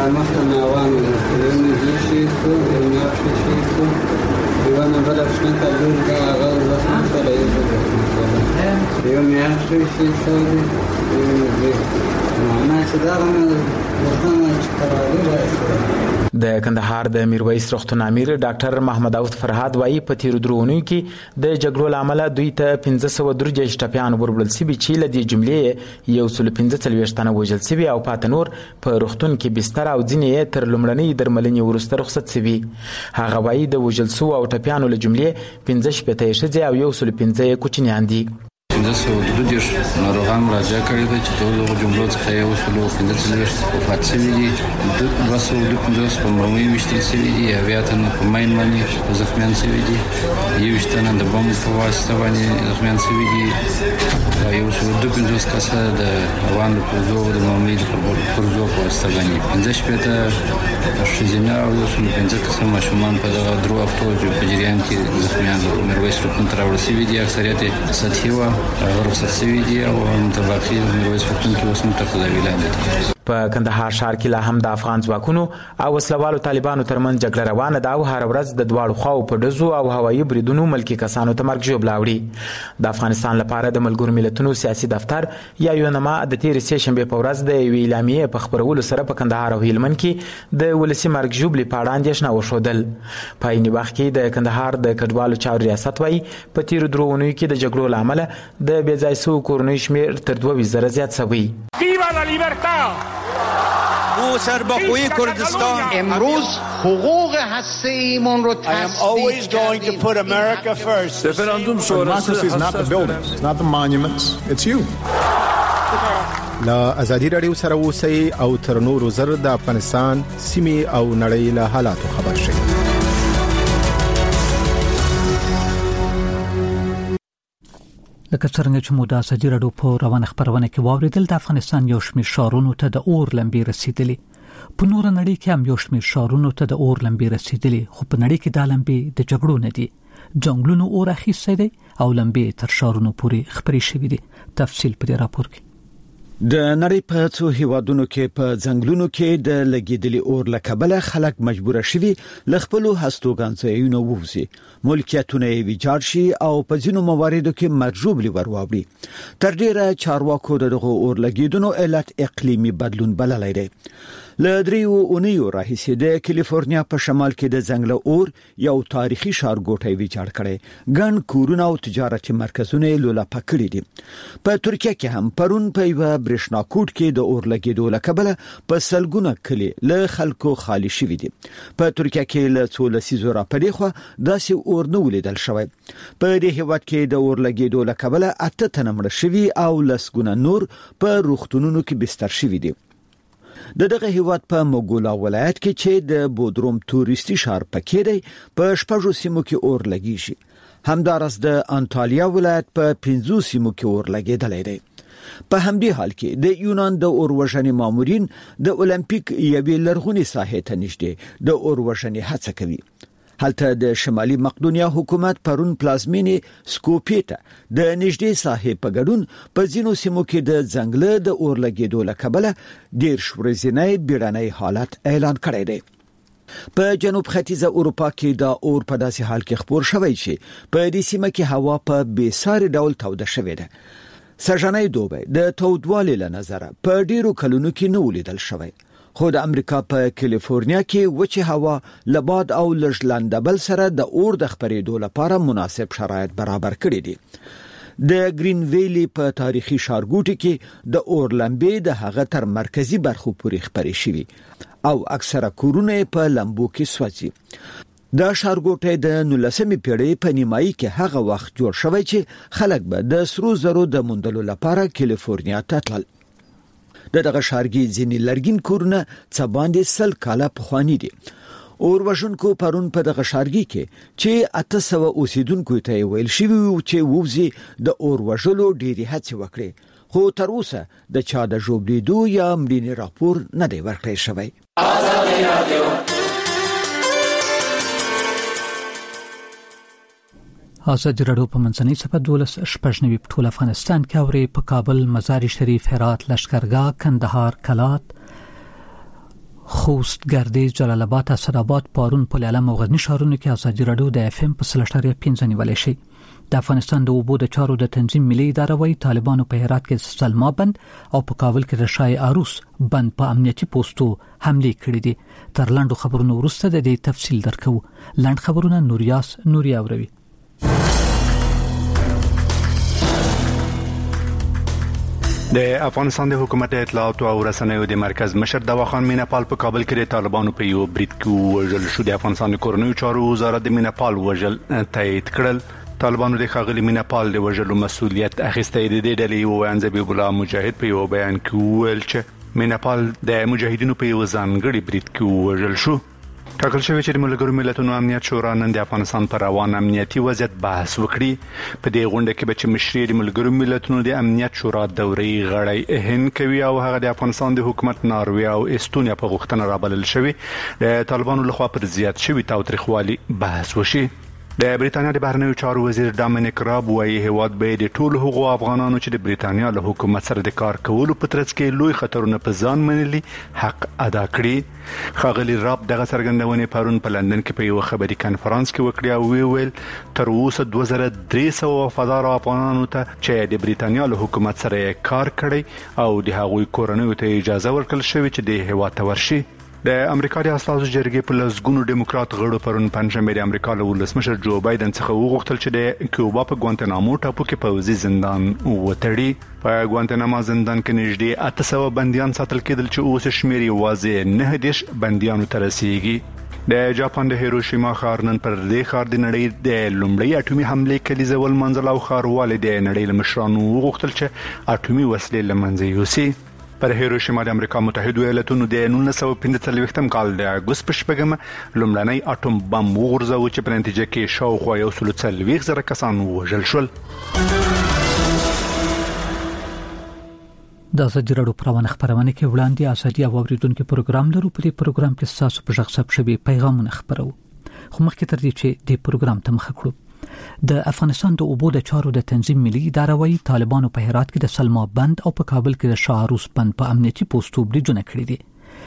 مخته ناوان یو نږدې شي څو یو نیاښ شي څو یوه نه بله شنه کلور ده هغه لس سره یو څه یو نیاښ شي څو دی یو نږدې معنا چې دغه نه وختونه چې تراویح راشي. د کندهار د میرویس روغتون امیر ډاکټر محمد داود فرهاد وایي په تیرو درونو کې د جګړو له امله دوی ته پنځه سوه درجه ټپیان وربړل سوي چې له دې جملې یو سل پنځه څلوېښت تنه وژل سوي او پاته نور په روغتون کې بستر او ځینې یې تر لومړنۍ درملنې وروسته رخصت سوي. هغه وایي د وژل سوو او ټپیانو له جملې پنځه شپېته یې ښځې او یو سل پنځه یې کوچنیان دي. پنځه سوه دوه دېرش ناروغان مراجعه کړې ده چې د هغو جملو څخه یو سل پنځه څلوېښت وفات سوي دي، دوه سوه دوه پنځوس په مرمۍ ویشتل سوي دي، اویا تنه په ماین باندې زخمیان سوي دي، یوویشت تنه د بم په واسطه باندې زخمیان سوي دي او یو سوه دوه پنځوس کسه د روان د پرزو د مرمۍ د پرزو په واسطه باندې، پنځه شپېته ښځینه او یو سل پنځه کسه ماشومان په دغه درو هفتو په جریان کې زخمیان میرویس روغتون ته راوړل سوي دي. اکثریت یې سطحي وه، هغه رخصت سوي دي او متباقي میرویس روغتون کې اوس هم تر تداوي لاندې دي. په کندهار ښار کې لا هم د افغان ځواکونو او وسلوالو طالبانو ترمنځ جګړه روانه ده او هر ورځ د دواړو خواو په ډزو او هوایي بریدونو ملکي کسانو ته مرګ ژوبله وړي. د افغانستان لپاره د ملګرو ملتونو سیاسي دفتر یا یونما د تېرې سې شنبې په ورځ د یوې اعلامیې په خپرولو سره په کندهار او هلمند کې د ولسي مرګ ژوبلې په اړه اندېښنه وښودل. په عیني وخت کې د کندهار د کډوالو چارو ریاست وایي په تېرو درو اونیو کې د جګړو له امله د بې ځای سوو کورنیو شمېر تر دوه ویشت زره زیات شوی. ما سربخوی کردستان امروز حقوق هسته ایمان رو تصدیق کردیم. رفراندوم شورای is not the buildings, it's not the monuments, it's you. لا ازادي رادیو سره اوسئ او تر نورو زر د افغانستان سیمې او نړۍ له حالاتو خبر شئ. لکه څنګه چې مو د ازادي رادیو په روانه خبرونه کې واوریدل، د افغانستان یو شمېر ښارونو ته د اور لمبې رسیدلې. په نور نړۍ کې هم یو شمېر ښارونو ته د اور لمبې رسیدلې، خو په نړۍ کې دا لمبې د جګړو نه دي. جنگلونو اور اخیستی دی او لمبې تر ښارونو پورې خپرې شوې دي. تفصیل په دې راپور کې. د نړۍ په څو هیوادونو کې په ځنګلونو کې د لګیدلي اور له کبله خلک مجبور شوي ل خپل هستوګانځایونو ووزي، ملکیتونه یې ویجاړ شي او په ځینو مواردو کې مرجوبلي ورواوړي. تر ډیره چارواکو دغه اور لګیدونو علت اقلیمي بدلون بللی دی. له دریو اونیو راهیسې د کالیفورنیا په شمال کې د ځنګل اور یو تاریخي ښارګوټی ویجاړ کړی، ګڼ کورونه او تجارتي مرکزونه یې لولپه کړي دي. په ترکیه کې هم پرون په یوه برېښنا کوټ کې د اور لګېدو له کبله په سلګونه کلي له خلکو خالي شوي دي. په ترکیه کې له څو لسیزو راپدې خوا داسې اور نه ولیدل شوی. په دې هېواد کې د اور لګېدو له کبله اته تنه مړه شوي او لسګونه نور په روغتونونو کې بستر شوي دي. د دغه هیواد په موګولا ولایت کې چې د بودروم توريستي ښار پکې دی، په شپږو سیمو کې اور لګیږي. همدارس د انټالیا ولایت په پنځو سیمو کې اور لګیدلی دی. په همدې حال کې د یونان د اور وژنې مامورین د اولمپیک یوې لرغونې ساحې ته نږدې د اور وژنې هڅه کوي. هلته د شمالي مقدونیا حکومت پرون پلازمینې سکوپې ته د نږدې ساحې په ګډون په ځینو سیمو کې د ځنګل د اور لګېدو له کبله ډېر ورځنی بیړنی حالت اعلان کړی دی. په جنوب ختیځه اروپا کې دا اور په داسې حال کې خپور شوی چې په دې سیمه کې هوا په بېساري ډول توده شوې ده. سږنی دوبی د تودوالي له نظره په ډېرو کلونو کې نه ولیدل شوی. خو د امریکا په کالیفورنیا کې وچه هوا لباد او لږ لندبل سره د اور د خپرېدو لپاره مناسب شرایط برابر کړي دي. د گرین ویلی په تاریخي ښارګوټي کې د اور لمبې د هغه تر مرکزی برخو پورې خپرې شوي او اکثره کورونه په لمبو کې سوځي. دا ښارګوټی د نولسمې پیړۍ په نیمایي کې هغه وخت جوړ شوی چې خلک به د سرو زرو د موندلو لپاره کالیفورنیا ته تلل. د دغه ښارګي ځینې لرګین کورونه څه باندې سل کاله پخواني دي. اور وژونکو پرون په دغه ښارګي کې چې اته سوه اوسیدونکو ته ویل شوي وو چې ووزي د اور وژلو ډېرې هڅې وکړي، خو تر اوسه د چا د ژوبلېدو یا مړینې راپور نه دی ورکړی شوی. ازادي رادیو په منځنۍ صفحه دولس شپږ نوي په ټول افغانستان کې اوري. په کابل، مزار شریف، هرات، لشکرګاه، کندهار، کلات، خوست، گردیز، جلال آباد، اسداباد، پارون، پل علم او غزنی ښارونو کې ازادي رادیو د اف ام په سلاشتاري پنځه نیولې شي. د افغانستان د اوبو د چارو د تنظیم ملي اداره وايي طالبانو په هرات کې سلما بند او په کابل کې د شای عروس بند په امنیتي پوسټو حمله کړې دي. تر لاندو خبرونو وروسته د دې تفصیل درکو. لاند خبرونه نوریاس نوري اوروي. د افغانستان د حکومت اطلاعات او رسنیو د مرکز مشر دواخان میناپال په کابل کې د طالبانو په یو بریټ کې وژل شو. د افغانستان د کورنیو چارو وزارت د میناپال وژل تایید کړل. طالبانو د خاغلی میناپال د وژلو مسؤلیت اخیسته. د دې ډلې وایي زبیب الله مجاهد په یو بیان کې ویل چې میناپال د مجاهدینو په یو ځانګړي بریټ کې وژل شو. ټاکل شوی چې د ملګرو ملتونو امنیت شورا نن د افغانستان پر روان امنیتي وضعیت بحث وکړي. په دې غونډه کې به چې مشري د ملګرو ملتونو د امنیت شورا دورې غړی هند کوي او هغه د افغانستان د حکومت ناروې او استونیا په غوښتنه رابلل شوی د طالبانو لخوا پر زیات شوی تاوتریخوالي بحث وشي. د بریتانیا د بهرنیو چارو وزیر ډامینیک راب وايي هیواد به د ټولو هغو افغانانو چې د بریتانیا له حکومت سره د کار کولو په ترڅ کې لوی خطرونه په ځان منلي حق ادا کړي. خاغلی راب دغه څرګندونې پرون په لندن کې په یو خبري کانفرنس کې وکړه او ویل تر اوسه دوه زره درې سوه وفادار افغانانو ته چې د بریتانیا له حکومت سره کار کړي او د هغوی کورنیو ته اجازه ورکړل شوې چې د هیواد ته ورشي. د امریکا د اساسو جرګې په لسګونو ډیموکرات غړو پرون پنځمه د امریکا له ولسمشر جو بایدن څخه وغوښتل چې د کیوبا په ګوانتنامو ټاپو کې پوځي زندان وتړي. په ګوانتنامو زندان کې نږدې اته سوه بنديان ساتل کېدل چې اوس شمیر یوازې نه دیش بنديانو ته رسیږي. د جاپان د هیروشیما ښار نن پر دې ښار د نړۍ د لومړۍ اټومي حمله کلیزه ول منځل او ښاروالۍ د نړۍ له مشرانو وغوښتل چې اټومي وسلې له منځه یوسي. پر هیروشیما د امریکا متحده ایالاتونو د نولس سوه پنځه څلوېښتم کال د اګوست په شپږمه لومړنی اټوم بم وغورځاوه چې په نتیجه کې شاوخوا یو سل څلوېښت زره کسان ووژل شول. د ازادي راډیو پروانه خبرونه کې وړاندې ازادي او اوریدونکو پروګرام لرو. په دې پروګرام کې تاسو په ژغ ثبت شوی پیغامونه خبرو. خو مخکې تر دې چې د پروګرام ته مخه کړو د افغانستان د اوبو د چارو د تنظیم ملي اداره وايي طالبانو په هرات کې د سلما بند او په کابل کې د شاه عروس بند په امنیتي پوسټو بریجونه کړی دي.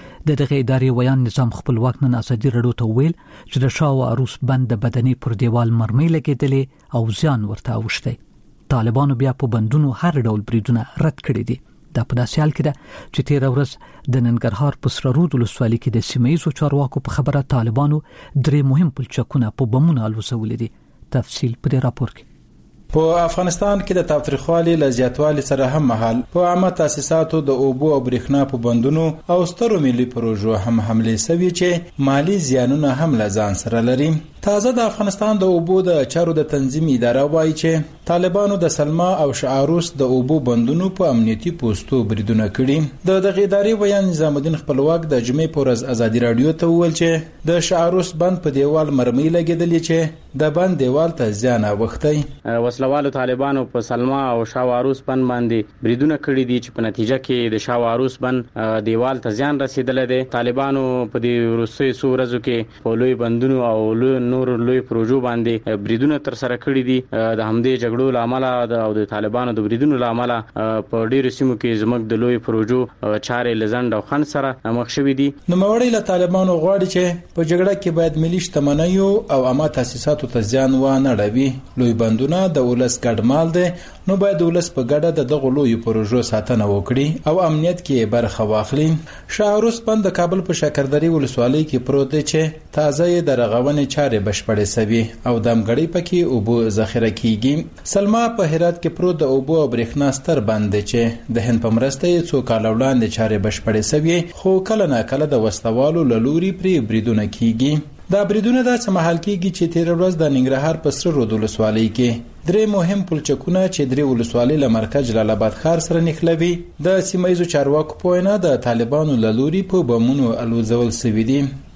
د دغه ادارې ویان نظام خپلواک نن ازادي راډیو ته ویل چې د شاه عروس بند د بدني پر دیوال مرمۍ لګېدلې او زیان ورته اوښتی. طالبانو بیا په بندونو هر ډول بریجونه رد کړی دي. دا په داسې حال کې ده چې تیر ورځ د ننګرهار په سررود ولسوالۍ کې د سیمایي چارواکو په خبره طالبانو درې مهم پلچکونه په بمونو الوزولې دي. تفصیل په دې راپور کې. په افغانستان کې د تاوتریخوالي له زیاتوالي سره هم مهال په عامه تاسیساتو د اوبو او برېښنا په بندونو او سترو ملي پروژو هم حمله سوي چې مالی زیانونه هم له ځان سره لري. تازه د افغانستان د اوبو د چارو د تنظیم اداره وايي چې طالبانو د سلما او شعاروس د اوبو بندونو په امنیتي پوسټو بریدونه کړي. د دغه ادارې ویان نظام الدین خپلواک د جمعې په ورځ ازادي رادیو ته وویل چې د شعاروس بند په دیوال مرمۍ لګېدلې چې د بند دیوال ته زیان اوښتی. وسلوالو طالبانو په سلما او شعاروس بند باندې بریدونه کړي دي چې په نتیجه کې د شعاروس بند دیوال ته زیان رسیدلې ده. طالبانو په دې وروستیو څو ورځو کې په لوی بندونو او نور لوی پروژو باندې بریدونه تر سره کړي دي. د همدې جګړو لامل او د طالبانو د بریدونو لامل په ډیرو سیمو کې زموږ د لوی پروژو چارې لزند او خن سره مخ شوې دي. نو موري له طالبانو غواړي چې په جګړه کې باید ملي شتمنیو او عامه تاسیساتو ته زیان ونه رسوي. لوی بندونه د ولس ګډ مال دي، نو باید ولس په ګډه د دغه لوی پروژو ساتنه وکړي او امنیت کې برخه واخلي. شاهروس بند د کابل په شکردري ولسوالۍ کې پروت دی چې تازه د رغونې چارې بشپړې سوي او د امګړۍ پکې اوبو ذخیره کیږي. سلما په هرات کې پروت د اوبو او برېښنا ستر بند دی چې د هند په مرسته یې څو کال وړاندې چارې بشپړې سوي، خو کله نه کله د وسلوالو له لوري پرې بریدونه کیږي. دا بریدونه د سمحال کیږي چې تیر ورځ د ننګرهار په سر رود ولسوالۍ کې درې مهم پلچکونه چې درې ولسوالۍ له مرکز جلال آباد ښار سره نښلوي د سیمایي چارواکو په وینا د طالبانو له لوري په بمونو الوزول شوي دي.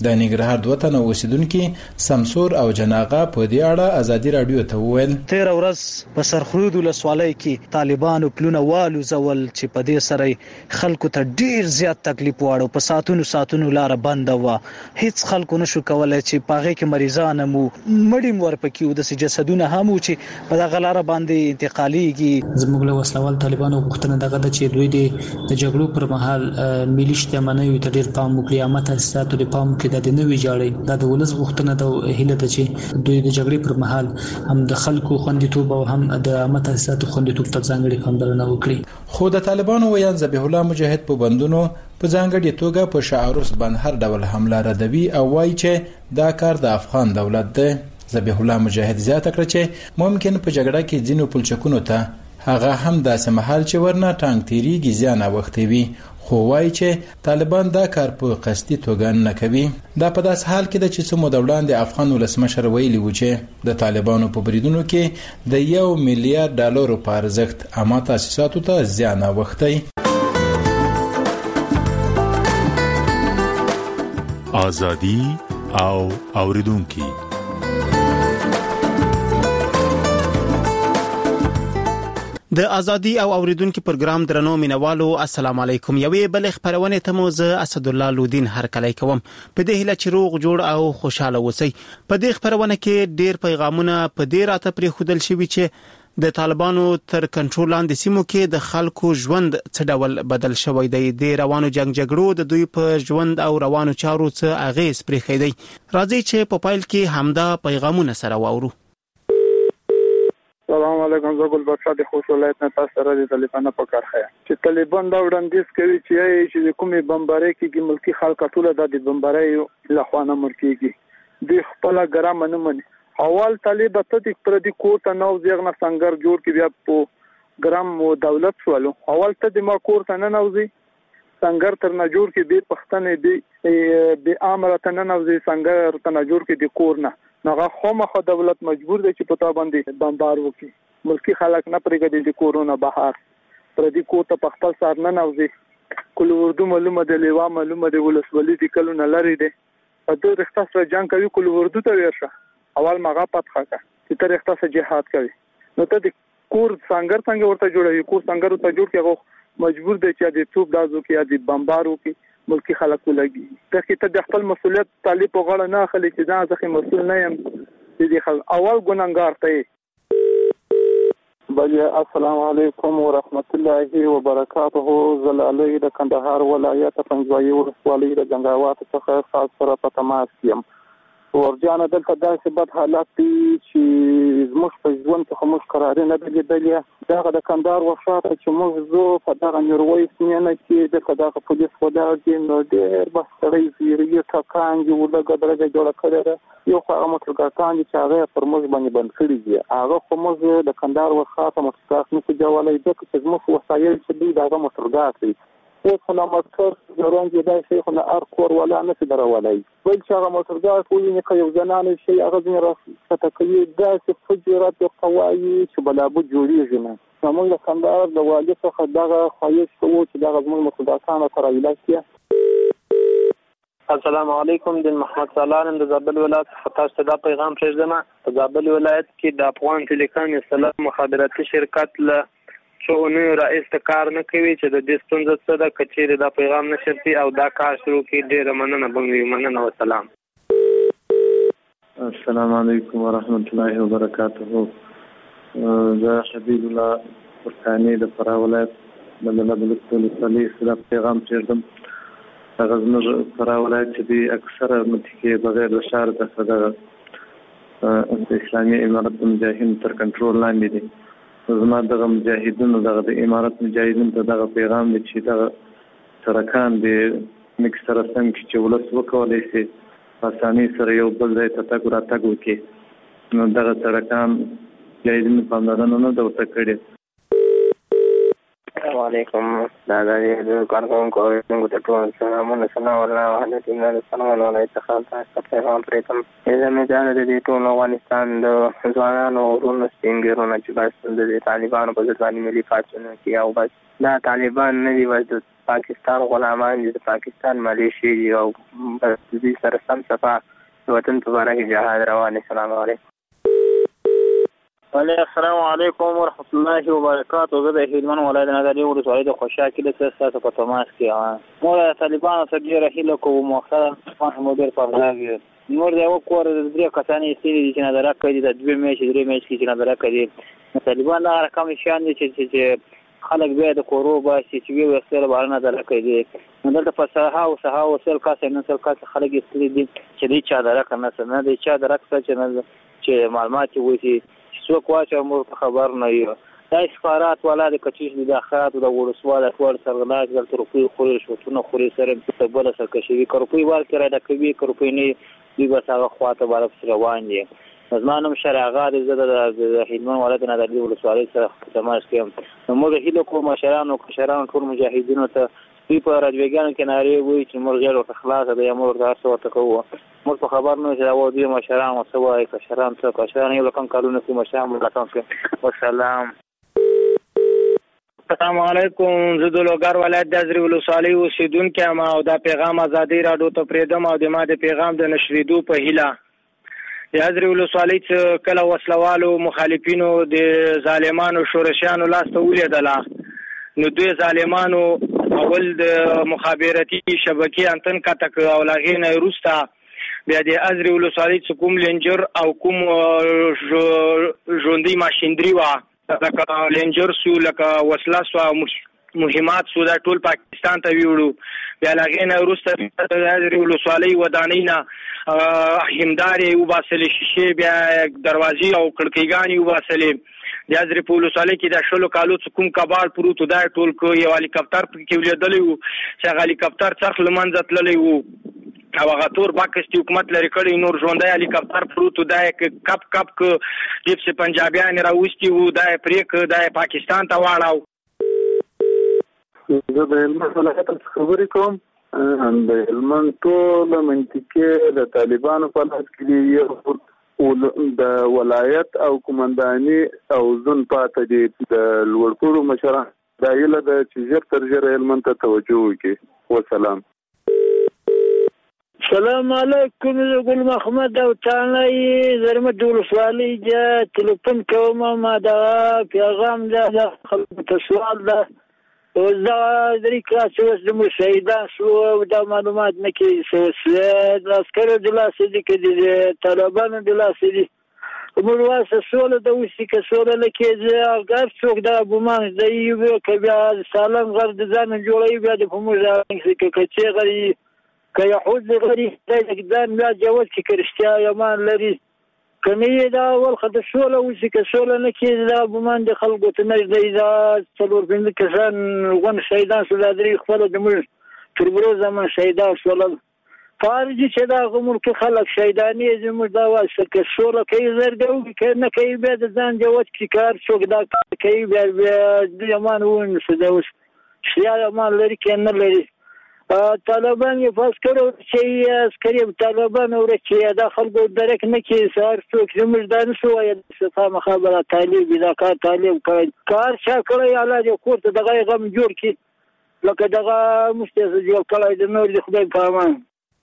د ننګرهار دوه تنه اوسیدونکو سمسور او جناغه په دې اړه ازادي رادیو ته وویل تیر ورځ په سرخرود ولسوالۍ کې طالبانو پلونه والو زول چې په دې سره خلکو ته ډیر زیات تکلیف واړو په ساتونو ساتونو لار بند و هیڅ خلکو نشو کولای چې پاغه کې مریضان مو مړیم ورپکیو د جسدونه هم چې په دغه لار باندې انتقالیږي زموږ له وسلوال طالبانو غوښتنه دغه د چې دوی د جګړو پر مهال ملي شتمنۍ ته ډیر پام وکړي عامه تاسیساتو د پام کې د نوې جاړي د ولس غوښتنه د هیله ده چې دوی د جګړې پر مهال هم د خلکو خوندیتوب او هم د عامه تاسیساتو خوندیتوب ته ځانګړي پاملرنه وکړي خو د طالبانو ویان ذبیح الله مجاهد په بندونو په ځانګړي توګه په شعاروس باندې هر ډول حمله ردوي او وایي چې دا کار د افغان دولت دی. ذبیح الله مجاهد زیاته کړ چې ممکن په جګړه کې ځینو پلچکونو ته هغه هم داسې محل چې ورنه ټانک تیریږي زیان اوختي وي خو وایي چې طالبان دا کار په قصدي توګه نه کوي. دا په داس حال کې د چې څو مود وړاندې افغان ولسمشر ویلي و چې د طالبانو په بریدونو کې د یو میلیارډ ډالرو په ارزښت عامه تاسیساتو ته زیان اوختي. ازادي او اوریدونکو د ازادي او اوریدونکو پروګرام درنو مینوالو السلام علیکم. یوې بل خبرونه ته مو زه اسد الله لودین هر کله کوم په دې هله چې روغ جوړ او خوشاله اوسئ. په دې خبرونه کې ډیر پیغامونه په دې راته پرې خودل شوی چې د طالبانو تر کنټرول لاندې سیمو کې د خلکو ژوند څه ډول بدل شوی دی. د روانو جنگ جګړو د دوی په ژوند او روانو چارو څه اغیز پرې خېدی. راځي چې په پایل کې همدا پیغامونه سره واورو. السلام علیکم. زه ګل بخش د خوست ولایت نه تاسو سره د طالبانو په کار خیا چې طالبان دا وړاندیز کوي چې چې د کومې بمبارۍ کې ملکی خلک ټول د بمبارۍ له خوانه مرکیږي د خپل ګرام نه مني. اول طالب ته د پردي کوټه نو زیغنه څنګه جوړ کې بیا په ګرام دولت سوالو اول ته د ما کوټه نه نوځي څنګه تر نه جوړ کې به پښتنې دی به امر ته نه نوځي څنګه تر نه جوړ کې د کور نه نغه خامخه دولت مجبور دی چې پتا باندې بمبار وکړي. ملکی خلک نه پرېږدي د کورونا بهر پر دې کوټه په خپل سر نه نوځي. کول اردو معلومه د لیوا معلومه د ولسوالۍ د کلو نه لري دی. په دې رښتا سره جنگ کوي کول اردو ته ورشه اول مغه پاتخه کا چې تر رښتا سره جهاد کوي. نو ته د کور څنګه څنګه ورته جوړوي کور څنګه ورته جوړ کېغه مجبور دی چې د توپ دازو کې د بمبار وکړي ملکی خلک ولګي. ته کې ته د خپل مسولیت طالب په غاړه نه اخلي چې دا ځکه مسؤل نه یم دې خل اول ګناګار ته. بل السلام علیکم ورحمت الله وبرکاته. زلالی د کندهار ولایت پنځوي ولسوالۍ د جنگاوات څخه خاص سره په تماس یم. ورجانه دلته داسې بد حالات دي چې زموږ په ژوند کې موږ قرار نه درلودلې. دغه د کندهار وفات چې موږ زو په دغه نیروي سیمه کې د دغه پولیس ولاړ دي نو ډېر بسړی زیری ټکان دی ولګ درګه جوړ کړی یو خو موټرګاټان چې هغه پر موږ باندې بند کړی دي هغه خو موږ د کندهار وفات مستقیم نه جوړولای د چې موږ وسایل چې دی دغه موټرګاټ دی او سلامت کار ورانګي دای شي خو نه ار کور ولا نه درولای بل چې هغه موټرګاټ وي نه کوي زنانه شي هغه ځنه راځي کوي دا چې فجرات او قواعد چې بلابو جوړیږي نه موږ د کندهار د والي څخه دغه خواهش کوو چې دغه زموږ موټرګاټان سره ویلای. السلام علیکم. د محمد سالار د زابل ولایت تاسو ته پیغام پرېږدم. په زابل ولایت کې د افغان ټلیکام اصطلاح مخابراتي شرکت له څونه رئیس ته کار نه کوي چې د دې ستونزې څه د کچېره د پیغام نشرتي او دا کار شروع کې ډېر مننه بنګوي. مننه والسلام. السلام علیکم ورحمت الله وبرکاته. زه حبیب الله فرقانی د فراه ولایت د بلبلک ولسوالۍ سره پیغام پرېږدم. هغه زموږ فراه ولایت چې دی اکثره منطقې بغیر د ښار څخه د اسلامي امارت مجاهدین تر کنټرول لاندې دي. زما دغه مجاهدینو دغه د امارت مجاهدین ته دغه پیغام دی چې دغه سرکان دی مکس سره څنګه چې ولس وکولای شي اساني سره یو بل ځای ته تګ راتګ وکړي نو دغه سرکان مجاهدین په اندازه نه دوته کړي. علیکم دا د کارکونکو څنګه ته ټول سلامونه سلام الله علیکم د سلام علیکم تاسو ته پیغام پرېتم زموږ د دې ټول افغانستان د ځوانانو ورونو څنګهونه چې بس د طالبانو په ځای ملي پاتونه کې او بس دا طالبان نه دی وځي پاکستان غلامان دي د پاکستان ملیشي او بس دې سره سم صفه وطن په اړه کې جهاد روان. السلام علیکم. وعلیکم السلام علیکم ورحمۃ اللہ وبرکاتہ. زه د هلمند ولایت نادري ولسوالۍ د خوشاکي د سیاست په تماس کې مور طالبانو سره ډیره هیله کوم مؤخرا مو ډیر په راغی نور دا وکور د درې کسانې چې چې نظر کوي د دوه میچ درې میچ کې چې نظر کوي طالبان دا رقم شان دي چې چې خلک بیا د کورو باسي چې وی وسله بارنه نظر کوي نو دلته په ساحه او ساحه وسل کاسه نه سل کاسه خلک استری دي چې دې چا درک نه سره دې چا درک چې چې معلومات وي څوک واچو موږ خبر نه یو دا سفارات ولا د کچیش د اخرات د ولسواله ټول سرغلاج د ترپی خوري شوتونه خوري سره په بل سره کشي کړپی ور کړه د کوي کړپی نه دی بس هغه خواته بارف روان دي زمانم شرعغه د د هلمند ولایت نادري ولسوالۍ سره تماس کې نو موږ هیله کوم مشرانو کشرانو ټول مجاهدینو ته په راډیوګانو کې ناري وایي چې موږ غیر خلاص د امور تاسو ته کوو موږ په خبر نه چې دا و دي مشران او سوای کشران څو کشران یو لکه کارونه کوي مشران ملاتړ کوي. والسلام. السلام علیکم. زه د لوګر ولایت د ازری ولسوالۍ اوسیدونکو یم او دا پیغام ازادي راډیو ته پریدم او د ما د پیغام د نشریدو په هیله د ازری ولسوالۍ څخه کله وسلوالو مخالفینو د ظالمانو شورشیانو لاس ته ولیدله نو دوی ظالمانو اول د مخابراتي شبکې انتن کټک او لاغې نه روستا بیا د ازری ولسوالۍ څخه کوم لنجر او کوم ژوندۍ ماشينري وا لکه لنجر سو لکه وسله سو مهمات سو دا ټول پاکستان ته ویوړو بیا لاغې نه روستا د ازری ولسوالۍ ودانینا همداري وباسل شیشه بیا دروازې او کړکېګانی وباسلې د ازری په ولسوالۍ کې د شلو کالو کوم کباړ پروت دا ټول کو یو هلیکاپټر کې ولیدلی وو چې هلیکاپټر څرخ لمنځه تللی وو او هغه تور پاکستاني حکومت لري کړی نور ژوندۍ هلیکاپټر پروت دا کپ کپ ک جیب سے پنجابیان راوستي وو دا پریک دا پاکستان ته واړاو. زه د هلمند ولایت خبرې کوم. د هلمند ټول منطقې د طالبانو په لاس کې دي یو د ولایت او قومنداني او ځون پاتې دي د لوړپوړو مشران دا یله د چې ژر تر ژره هلمند ته توجه وکړي. والسلام. السلام علیکم. زه ګل محمد او تانای زرمت ولسوالۍ د تلیفون کوم ما دا پیغام د خلکو ته سوال ده او دا درې کلاس اوس د مشاهدان شو دا معلومات نه کوي چې د عسکرو د لاسه دي کې د طالبانو د لاسه دي موږ واسه سوله د وسی کې سوله لکه چې اگر څوک دا ګمان دی یو کبیا سالم غر د ځان جوړي بیا د کومه کې کچې غري که يحوز غري د ځان بیا جوړ کې کرشتیا یمان لري کني دا اول خد سوله وسی کې سوله نه کې دا ګمان د خلکو ته نه دی دا څلور پنځه کسان غون شهیدان شو د درې خپل د موږ تربرو زمان شهیدان شول خارجي چې دا غمر کې خلک شهیدانی زموږ دا واسه کې سوله کې زرګو کې نه کې به د ځان جوړ کې کار څوک دا کې بیا د یمان ون څه دا وس شیا یمان لري کې نه لري طالبان یې فاس کړو چې عسکري طالبان ورچې دا خلکو درک نه کې سار څوک زموږ د نسو یا څه مخابره طالب دا کار طالب کار کار چا کړی علاج کور ته دغه غم جوړ کی لکه دغه مستعد جوړ کړی د نور د خدای په امان.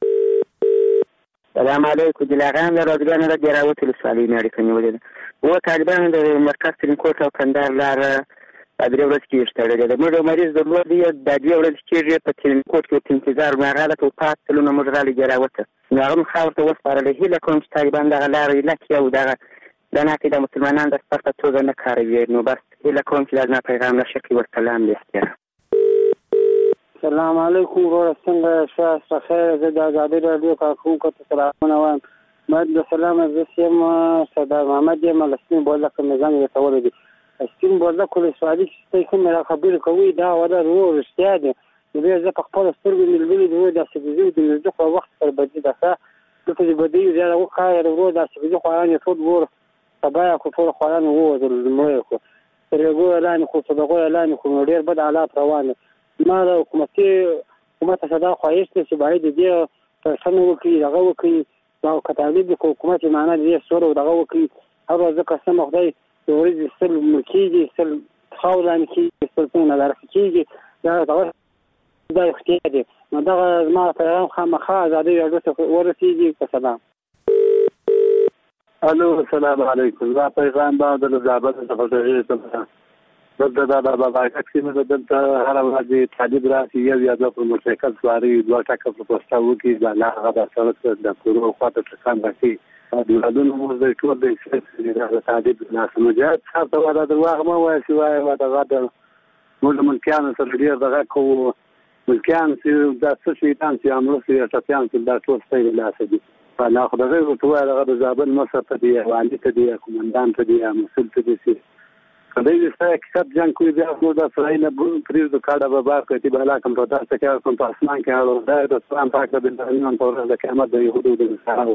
سلام علیکم. د لاغان د روزګان د جراوت ولسوالۍ نه اړیکه نیولې و طالبان د مرکز ترین کوټ او کندهار لار درې ورځې کې شته د موږ مریض درلود دی د دې ورځې کې په ترین کوټ کې انتظار مغاله ته پات تلونه موږ را لګراوته نو هغه خاور ته وسپارل هیله کوم چې طالبان دغه لارې لکه او دغه د ناکې د مسلمانانو د سپارت توګه نه کاروي نو بس هیله کوم چې لازم پیغام نشي ورسلام دي. السلام علیکم ورحمة الله خیر. زه د ازادي راډیو کارکونکو ته سلامونه وایم. باید د سلام زه یم صدر محمد یم لسنی بوله کوم ځان یې تولې دي سپین بوله کولې سوالي چې کوم را خبرې کوي دا ولا ورو رښتیا دي نو زه په خپل سترګو ملګري دی دا چې زه د زړه په وخت پر بدی ده څه د بدی زیاده وخایر ورو دا چې زه خو نه ټول ور سبا کو ټول خوانه وو د مو کو ترغو اعلان خو صدقو اعلان خو ډیر بد حالات روان ما د حکومتي حکومت صدا خواهش ته چې باید دې په سمو کې دغه وکړي دا کتابي د حکومت معنا دې سره دغه وکړي هغه ځکه سم خدای د ورځې سل ملکیږي سل خاولان کې سل څنګه درکېږي دا دغه دا اختیار دی نو دا ما پیغام خامخا ازادي ورسیږي په سلام. الو السلام علیکم. دا پیغام باندې د زابل څخه ته د دا د بابا کښې مې دلته هر ورځ تعلیب راشي یو یا دوه پر موټرسایکل سواري دوه ټکه په پوسټه وکړي دا نه هغه د سړک د کورو خواته ټکان راکړي د ولادونو موږ د ټول د سیاسي د تعلیب ناسم مجاهد صاحب ته دا درواغ مه وایي چې وایي دغه د موږ ملکیانو سره ډېر دغه کوو ملکیان چې دا څه شیطان چې عملو چې ټپیان چې دا ټول ستایي له لاسه دي نه خو دغه ورته وایي دغه د زابل مصر ته دی والي ته دی قومندان ته دی مسؤل ته دی چې کله یې سره حقیقت جنګ کوي بیا نو د اسرائیل پریز د کاډه به بار کوي بلا کوم په تاسو کې کوم په اسمان کې اړه ده د اسلام پاک د دنیا په ورځ د قیامت د يهودو د سره